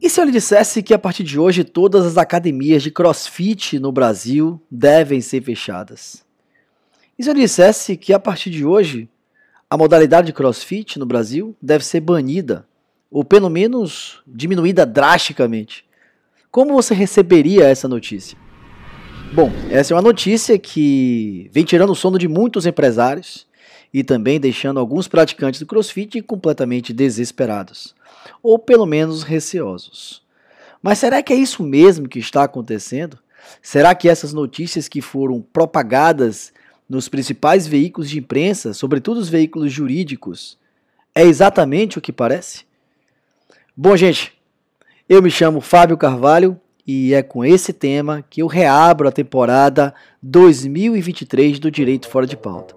E se eu lhe dissesse que a partir de hoje todas as academias de CrossFit no Brasil devem ser fechadas? E se eu lhe dissesse que a partir de hoje a modalidade de CrossFit no Brasil deve ser banida, ou pelo menos diminuída drasticamente? Como você receberia essa notícia? Bom, essa é uma notícia que vem tirando o sono de muitos empresários e também deixando alguns praticantes do CrossFit completamente desesperados, ou pelo menos receosos. Mas será que é isso mesmo que está acontecendo? Será que essas notícias que foram propagadas nos principais veículos de imprensa, sobretudo os veículos jurídicos, é exatamente o que parece? Bom, gente, eu me chamo Fábio Carvalho e é com esse tema que eu reabro a temporada 2023 do Direito Fora de Pauta.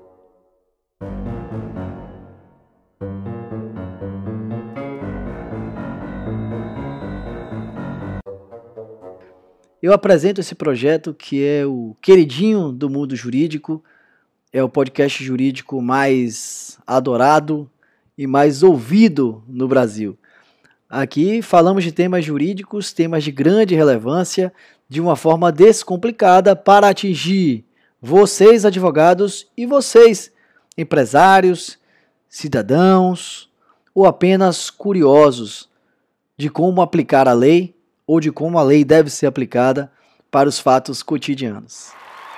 Eu apresento esse projeto que é o queridinho do mundo jurídico, é o podcast jurídico mais adorado e mais ouvido no Brasil. Aqui falamos de temas jurídicos, temas de grande relevância, de uma forma descomplicada para atingir vocês, advogados, e vocês, empresários, cidadãos ou apenas curiosos de como aplicar a lei ou de como a lei deve ser aplicada para os fatos cotidianos.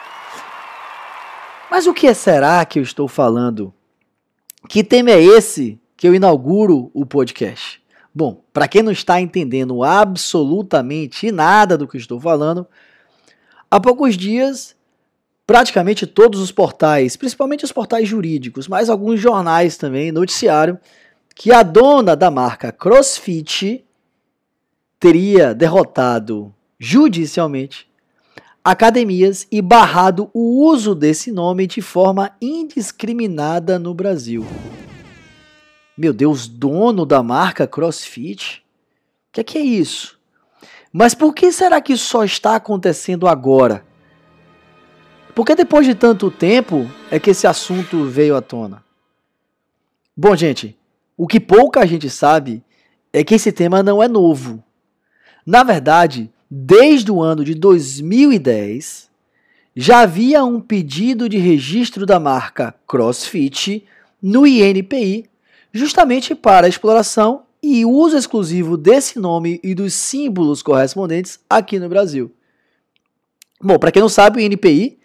Mas o que será que eu estou falando? Que tema é esse que eu inauguro o podcast? Bom, para quem não está entendendo absolutamente nada do que estou falando, há poucos dias, praticamente todos os portais, principalmente os portais jurídicos, mas alguns jornais também noticiaram que a dona da marca CrossFit teria derrotado judicialmente academias e barrado o uso desse nome de forma indiscriminada no Brasil. Meu Deus, dono da marca CrossFit? O que é isso? Mas por que será que isso só está acontecendo agora? Porque depois de tanto tempo é que esse assunto veio à tona. Bom, gente, o que pouca gente sabe é que esse tema não é novo. Na verdade, desde o ano de 2010, já havia um pedido de registro da marca CrossFit no INPI, justamente para a exploração e uso exclusivo desse nome e dos símbolos correspondentes aqui no Brasil. Bom, para quem não sabe, o INPI,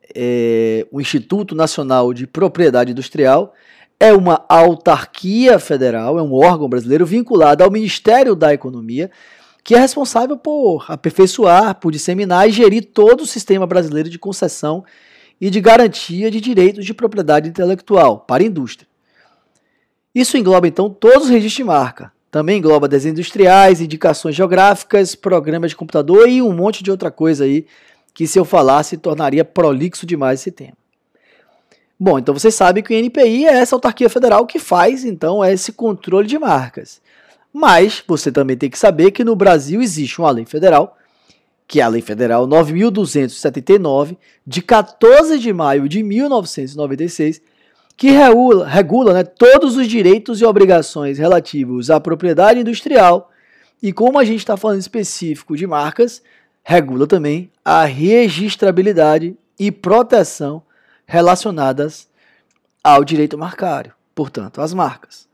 o Instituto Nacional de Propriedade Industrial, é uma autarquia federal, é um órgão brasileiro vinculado ao Ministério da Economia, que é responsável por aperfeiçoar, por disseminar e gerir todo o sistema brasileiro de concessão e de garantia de direitos de propriedade intelectual para a indústria. Isso engloba, então, todos os registros de marca. Também engloba desenhos industriais, indicações geográficas, programas de computador e um monte de outra coisa aí que, se eu falasse, tornaria prolixo demais esse tema. Bom, então vocês sabem que o INPI é essa autarquia federal que faz, então, esse controle de marcas. Mas você também tem que saber que no Brasil existe uma lei federal, que é a Lei Federal 9.279, de 14 de maio de 1996, que regula, todos os direitos e obrigações relativos à propriedade industrial e, como a gente está falando específico de marcas, regula também a registrabilidade e proteção relacionadas ao direito marcário, portanto, às marcas.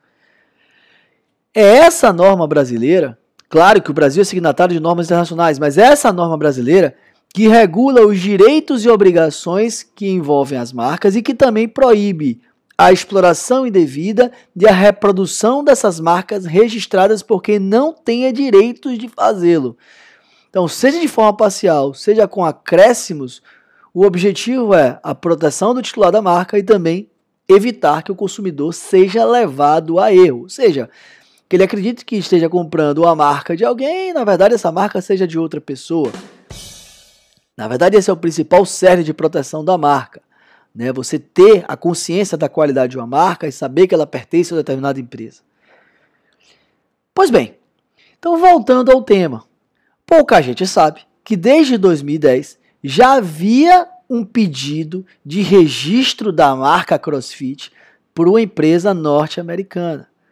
É essa norma brasileira, claro que o Brasil é signatário de normas internacionais, mas é essa norma brasileira que regula os direitos e obrigações que envolvem as marcas e que também proíbe a exploração indevida e a reprodução dessas marcas registradas por quem não tenha direitos de fazê-lo. Então, seja de forma parcial, seja com acréscimos, o objetivo é a proteção do titular da marca e também evitar que o consumidor seja levado a erro, ou seja, que ele acredite que esteja comprando uma marca de alguém e, na verdade, essa marca seja de outra pessoa. Na verdade, esse é o principal cerne de proteção da marca, né? Você ter a consciência da qualidade de uma marca e saber que ela pertence a uma determinada empresa. Pois bem, então voltando ao tema, pouca gente sabe que desde 2010 já havia um pedido de registro da marca CrossFit por uma empresa norte-americana.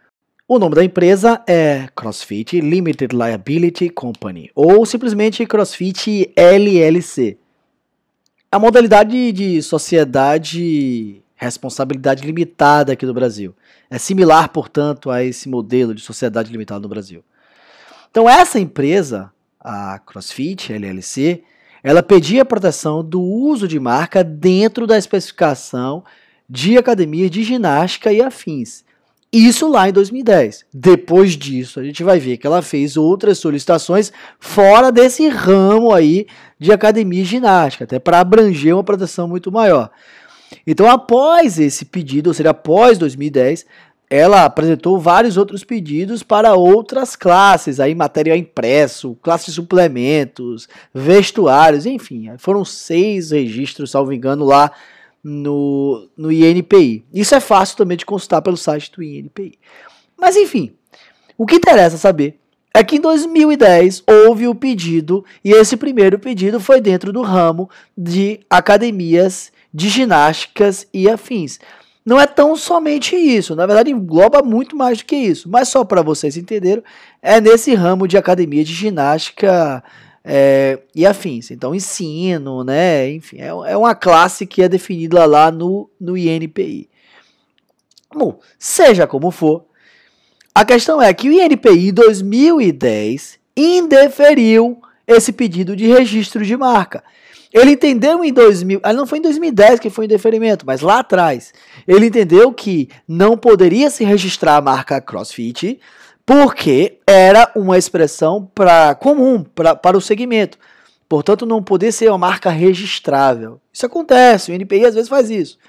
O nome da empresa é CrossFit Limited Liability Company, ou simplesmente CrossFit LLC. A modalidade de sociedade responsabilidade limitada aqui no Brasil. É similar, portanto, a esse modelo de sociedade limitada no Brasil. Então, essa empresa, a CrossFit LLC, ela pedia proteção do uso de marca dentro da especificação de academia de ginástica e afins. Isso lá em 2010. Depois disso, a gente vai ver que ela fez outras solicitações fora desse ramo aí de academia de ginástica, até para abranger uma proteção muito maior. Então, após esse pedido, ou seja, após 2010, ela apresentou vários outros pedidos para outras classes, aí material impresso, classe de suplementos, vestuários, enfim, foram 6 registros, salvo engano, lá no INPI. Isso é fácil também de consultar pelo site do INPI. Mas enfim, o que interessa saber é que em 2010 houve o pedido, e esse primeiro pedido foi dentro do ramo de academias de ginásticas e afins. Não é tão somente isso, na verdade engloba muito mais do que isso, mas só para vocês entenderem, é nesse ramo de academia de ginástica e afins. Então, ensino, né? Enfim, é uma classe que é definida lá no INPI. Bom, seja como for, a questão é que o INPI em 2010 indeferiu esse pedido de registro de marca. Ele entendeu em 2000, não foi em 2010 que foi o indeferimento, mas lá atrás, ele entendeu que não poderia se registrar a marca CrossFit porque era uma expressão comum para o segmento. Portanto, não poder ser uma marca registrável. Isso acontece, o INPI às vezes faz isso.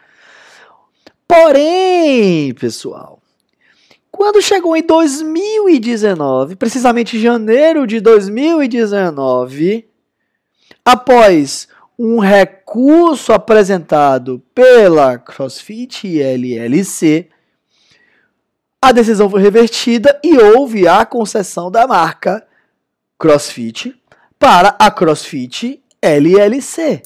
Porém, pessoal, quando chegou em 2019, precisamente em janeiro de 2019, após um recurso apresentado pela CrossFit LLC, a decisão foi revertida e houve a concessão da marca CrossFit para a CrossFit LLC.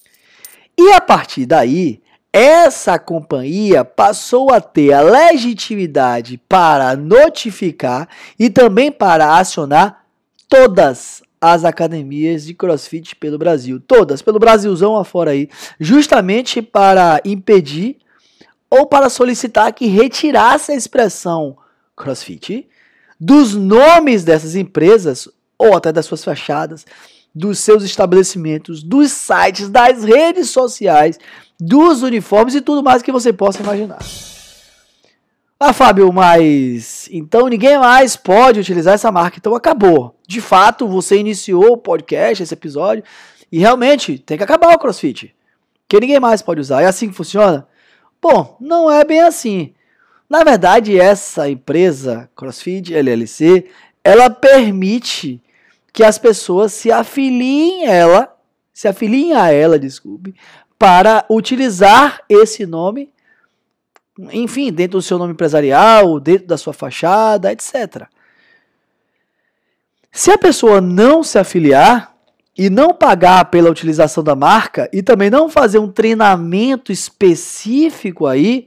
E a partir daí, essa companhia passou a ter a legitimidade para notificar e também para acionar todas as academias de CrossFit pelo Brasil. Todas, pelo Brasilzão afora aí, justamente para impedir ou para solicitar que retirasse a expressão CrossFit dos nomes dessas empresas, ou até das suas fachadas, dos seus estabelecimentos, dos sites, das redes sociais, dos uniformes e tudo mais que você possa imaginar. Ah, Fábio, mas então ninguém mais pode utilizar essa marca, então acabou. De fato, você iniciou o podcast, esse episódio, e realmente tem que acabar o CrossFit, que ninguém mais pode usar. É assim que funciona? Bom, não é bem assim. Na verdade, essa empresa, CrossFit LLC, ela permite que as pessoas se afiliem a ela, para utilizar esse nome, enfim, dentro do seu nome empresarial, dentro da sua fachada, etc. Se a pessoa não se afiliar e não pagar pela utilização da marca e também não fazer um treinamento específico aí,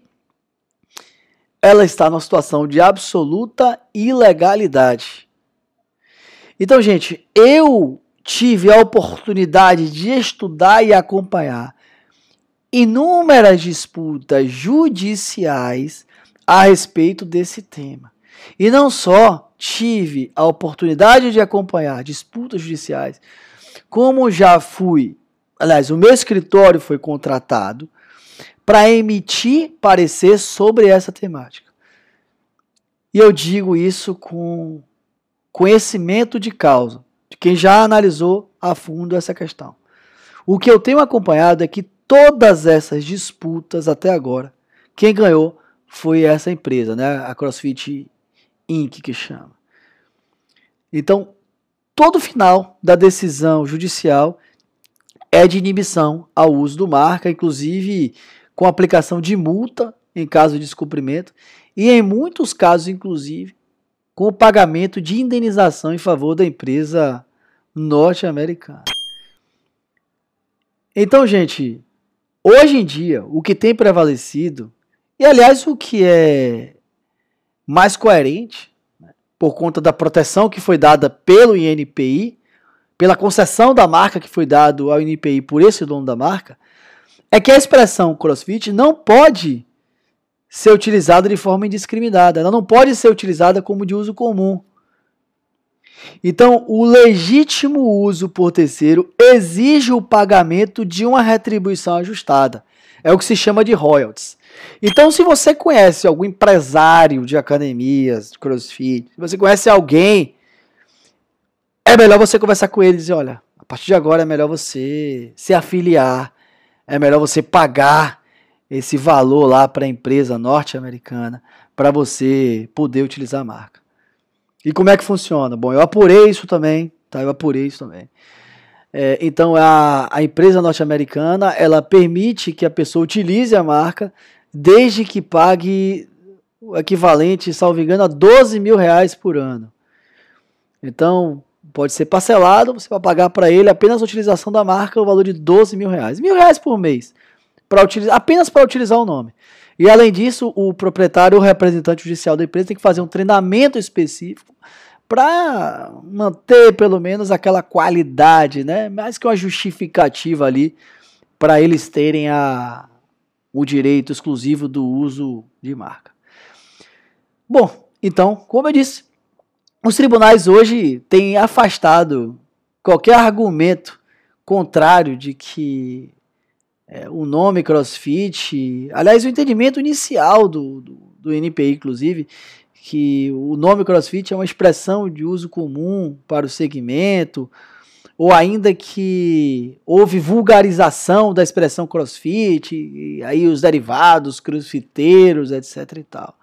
ela está numa situação de absoluta ilegalidade. Então, gente, eu tive a oportunidade de estudar e acompanhar inúmeras disputas judiciais a respeito desse tema. E não só tive a oportunidade de acompanhar disputas judiciais, como já fui, aliás, o meu escritório foi contratado para emitir parecer sobre essa temática. E eu digo isso com conhecimento de causa, de quem já analisou a fundo essa questão. O que eu tenho acompanhado é que todas essas disputas até agora, quem ganhou foi essa empresa, né? A CrossFit Inc., que chama. Então, todo final da decisão judicial é de inibição ao uso do marca, inclusive com aplicação de multa em caso de descumprimento e em muitos casos, inclusive, com o pagamento de indenização em favor da empresa norte-americana. Então, gente, hoje em dia, o que tem prevalecido, e aliás o que é mais coerente, né, por conta da proteção que foi dada pelo INPI, pela concessão da marca que foi dado ao INPI por esse dono da marca, é que a expressão CrossFit não pode ser utilizada de forma indiscriminada, ela não pode ser utilizada como de uso comum. Então, o legítimo uso por terceiro exige o pagamento de uma retribuição ajustada. É o que se chama de royalties. Então, se você conhece algum empresário de academias, de CrossFit, se você conhece alguém, é melhor você conversar com ele e dizer, olha, a partir de agora é melhor você se afiliar, é melhor você pagar esse valor lá para a empresa norte-americana para você poder utilizar a marca. E como é que funciona? Bom, eu apurei isso também, tá? Então, a empresa norte-americana, ela permite que a pessoa utilize a marca desde que pague o equivalente, salvo engano, a R$12.000 por ano. Então, pode ser parcelado, você vai pagar para ele apenas a utilização da marca o valor de R$12.000. R$1.000 por mês, apenas para utilizar o nome. E além disso, o proprietário ou representante judicial da empresa tem que fazer um treinamento específico para manter pelo menos aquela qualidade, né? Mais que uma justificativa ali para eles terem o direito exclusivo do uso de marca. Bom, então, como eu disse, os tribunais hoje têm afastado qualquer argumento contrário de que o nome CrossFit, aliás, o entendimento inicial do NPI, inclusive, que o nome CrossFit é uma expressão de uso comum para o segmento, ou ainda que houve vulgarização da expressão CrossFit, e aí os derivados, crossfiteiros, etc. e tal.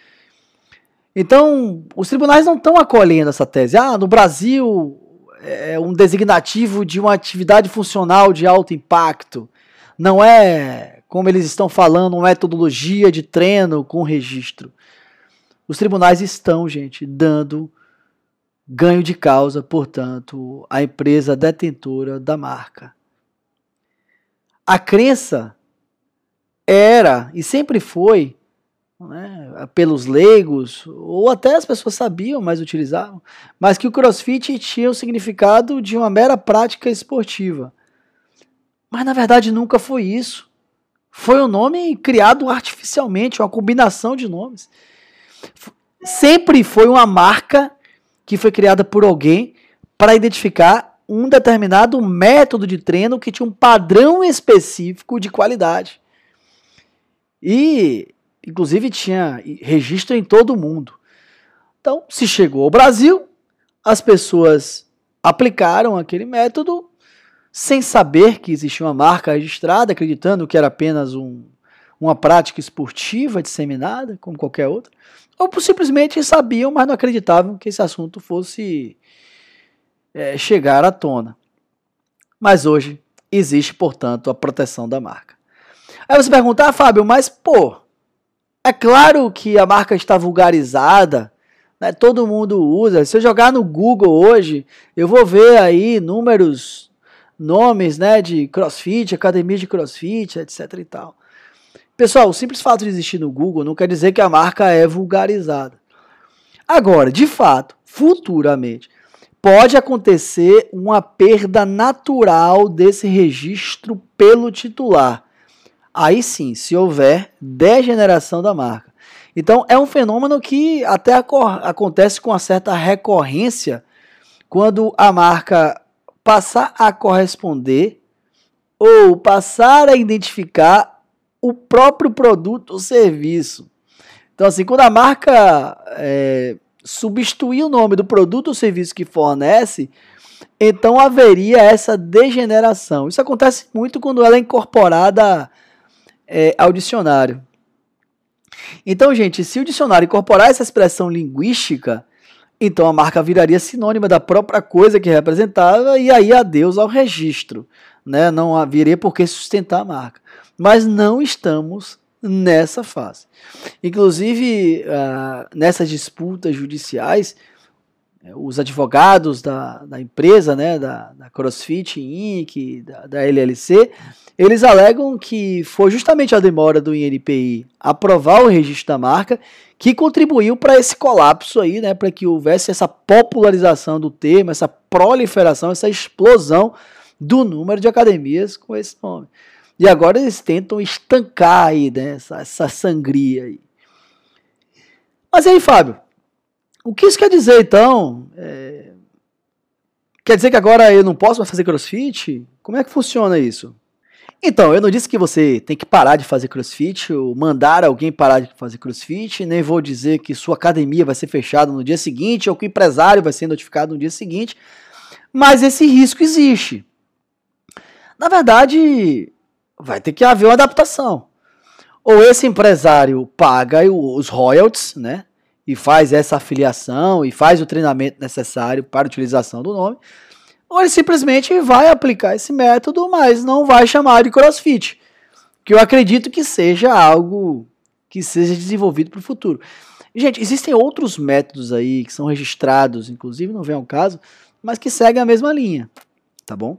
Então, os tribunais não estão acolhendo essa tese. No Brasil é um designativo de uma atividade funcional de alto impacto. Não é, como eles estão falando, uma metodologia de treino com registro. Os tribunais estão, gente, dando ganho de causa, portanto, à empresa detentora da marca. A crença era, e sempre foi, né, pelos leigos, ou até as pessoas sabiam, mas utilizavam, mas que o CrossFit tinha o significado de uma mera prática esportiva. Mas na verdade nunca foi isso. Foi um nome criado artificialmente, uma combinação de nomes. Sempre foi uma marca que foi criada por alguém para identificar um determinado método de treino que tinha um padrão específico de qualidade. E, inclusive, tinha registro em todo o mundo. Então, se chegou ao Brasil, as pessoas aplicaram aquele método sem saber que existia uma marca registrada, acreditando que era apenas uma prática esportiva disseminada, como qualquer outra, ou simplesmente sabiam, mas não acreditavam que esse assunto fosse chegar à tona. Mas hoje existe, portanto, a proteção da marca. Aí você pergunta, Fábio, mas é claro que a marca está vulgarizada, né? Todo mundo usa. Se eu jogar no Google hoje, eu vou ver aí nomes, né, de CrossFit, academia de CrossFit, etc e tal. Pessoal, o simples fato de existir no Google não quer dizer que a marca é vulgarizada. Agora, de fato, futuramente, pode acontecer uma perda natural desse registro pelo titular. Aí sim, se houver degeneração da marca. Então, é um fenômeno que até acontece com uma certa recorrência quando a marca passar a corresponder ou passar a identificar o próprio produto ou serviço. Então, assim, quando a marca substituir o nome do produto ou serviço que fornece, então haveria essa degeneração. Isso acontece muito quando ela é incorporada ao dicionário. Então, gente, se o dicionário incorporar essa expressão linguística, então a marca viraria sinônima da própria coisa que representava e aí adeus ao registro, né? Não haveria por que sustentar a marca. Mas não estamos nessa fase. Inclusive, nessas disputas judiciais, os advogados da empresa, né, da CrossFit Inc., da LLC, Eles alegam que foi justamente a demora do INPI aprovar o registro da marca que contribuiu para esse colapso aí, né, para que houvesse essa popularização do termo, essa proliferação, essa explosão do número de academias com esse nome. E agora eles tentam estancar aí, né, essa sangria aí. Mas aí, Fábio, o que isso quer dizer então? Quer dizer que agora eu não posso mais fazer crossfit? Como é que funciona isso? Então, eu não disse que você tem que parar de fazer crossfit ou mandar alguém parar de fazer crossfit, nem vou dizer que sua academia vai ser fechada no dia seguinte ou que o empresário vai ser notificado no dia seguinte, mas esse risco existe. Na verdade, vai ter que haver uma adaptação. Ou esse empresário paga os royalties, né, e faz essa afiliação e faz o treinamento necessário para a utilização do nome, ou ele simplesmente vai aplicar esse método, mas não vai chamar de CrossFit, que eu acredito que seja algo que seja desenvolvido para o futuro. Gente, existem outros métodos aí que são registrados, inclusive não vem ao caso, mas que seguem a mesma linha, tá bom?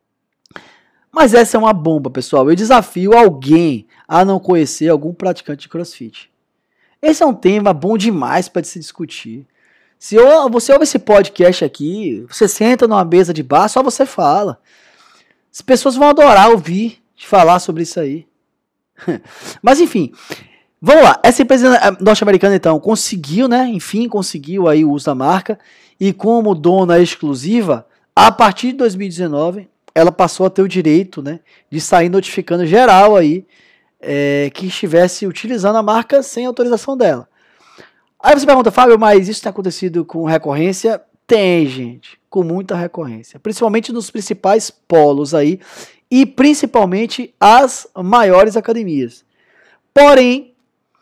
Mas essa é uma bomba, pessoal. Eu desafio alguém a não conhecer algum praticante de CrossFit. Esse é um tema bom demais para se discutir. Se você ouve esse podcast aqui, você senta numa mesa de bar, só você fala. As pessoas vão adorar ouvir te falar sobre isso aí. Mas enfim, vamos lá. Essa empresa norte-americana então conseguiu, né? Enfim, conseguiu aí o uso da marca. E como dona exclusiva, a partir de 2019, ela passou a ter o direito, né, de sair notificando geral aí que estivesse utilizando a marca sem autorização dela. Aí você pergunta, Fábio, mas isso tem acontecido com recorrência? Tem, gente, com muita recorrência. Principalmente nos principais polos aí e principalmente as maiores academias. Porém,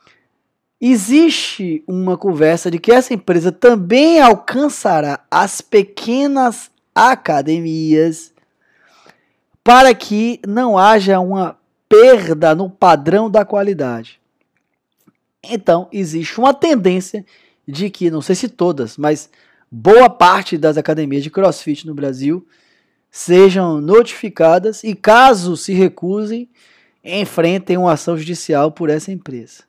existe uma conversa de que essa empresa também alcançará as pequenas academias para que não haja uma perda no padrão da qualidade. Então, existe uma tendência de que, não sei se todas, mas boa parte das academias de CrossFit no Brasil sejam notificadas e, caso se recusem, enfrentem uma ação judicial por essa empresa.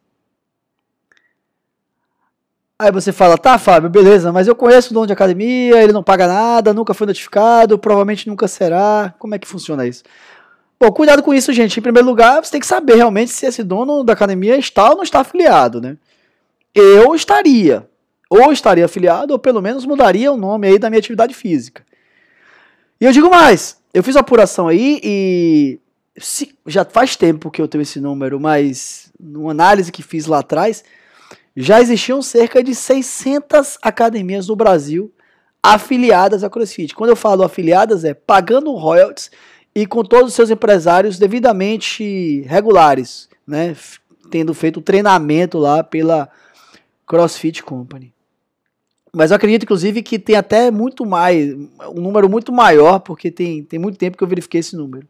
Aí você fala, tá, Fábio, beleza, mas eu conheço o dono de academia, ele não paga nada, nunca foi notificado, provavelmente nunca será. Como é que funciona isso? Bom, cuidado com isso, gente. Em primeiro lugar, você tem que saber realmente se esse dono da academia está ou não está afiliado, né? Eu estaria. Ou estaria afiliado, ou pelo menos mudaria o nome aí da minha atividade física. E eu digo mais, eu fiz uma apuração aí e já faz tempo que eu tenho esse número, mas numa análise que fiz lá atrás, já existiam cerca de 600 academias no Brasil afiliadas a CrossFit. Quando eu falo afiliadas, é pagando royalties e com todos os seus empresários devidamente regulares, né? Tendo feito o treinamento lá pela CrossFit Company. Mas eu acredito, inclusive, que tem até muito mais, um número muito maior, porque tem muito tempo que eu verifiquei esse número.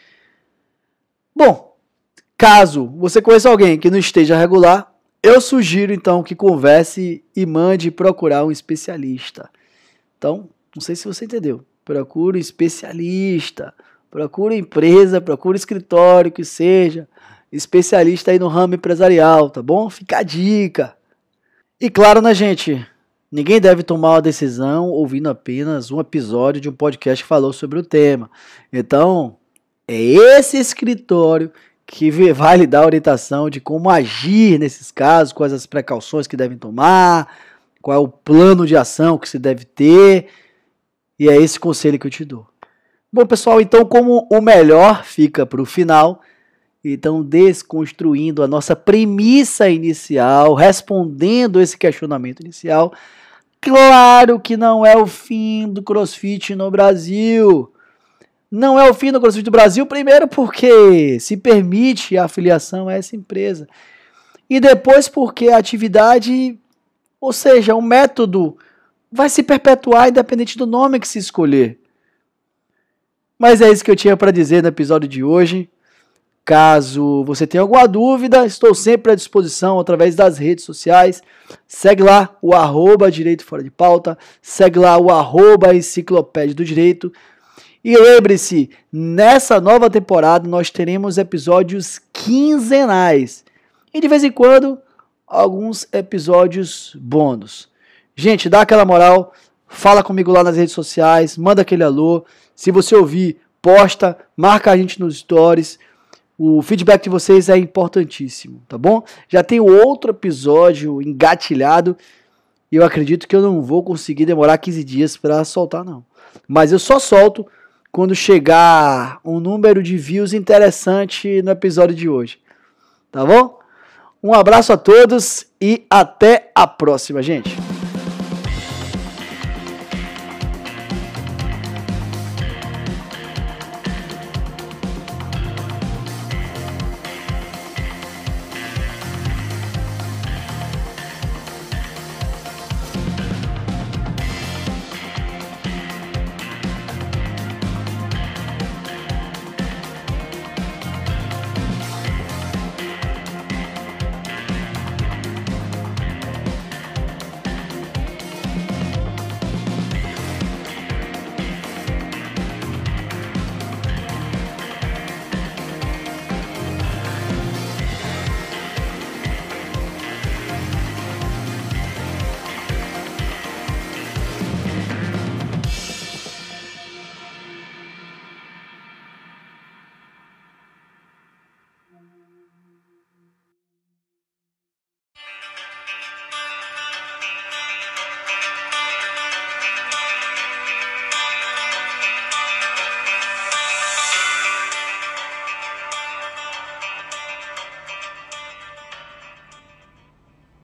Bom, caso você conheça alguém que não esteja regular, eu sugiro, então, que converse e mande procurar um especialista. Então, não sei se você entendeu. Procure um especialista. Procure empresa, procure escritório que seja especialista aí no ramo empresarial, tá bom? Fica a dica. E claro, né, gente? Ninguém deve tomar uma decisão ouvindo apenas um episódio de um podcast que falou sobre o tema. Então, é esse escritório que vai lhe dar orientação de como agir nesses casos, quais as precauções que devem tomar, qual é o plano de ação que se deve ter. E é esse conselho que eu te dou. Bom, pessoal, então como o melhor fica para o final, então desconstruindo a nossa premissa inicial, respondendo esse questionamento inicial, claro que não é o fim do CrossFit no Brasil. Não é o fim do CrossFit do Brasil, primeiro porque se permite a afiliação a essa empresa. E depois porque a atividade, ou seja, o método vai se perpetuar independente do nome que se escolher. Mas é isso que eu tinha para dizer no episódio de hoje. Caso você tenha alguma dúvida, estou sempre à disposição através das redes sociais. Segue lá o @Direito Fora de Pauta, segue lá o @Enciclopédia do Direito. E lembre-se, nessa nova temporada nós teremos episódios quinzenais. E de vez em quando, alguns episódios bônus. Gente, dá aquela moral, fala comigo lá nas redes sociais, manda aquele alô. Se você ouvir, posta, marca a gente nos stories. O feedback de vocês é importantíssimo, tá bom? Já tem outro episódio engatilhado e eu acredito que eu não vou conseguir demorar 15 dias para soltar, não. Mas eu só solto quando chegar um número de views interessante no episódio de hoje, tá bom? Um abraço a todos e até a próxima, gente!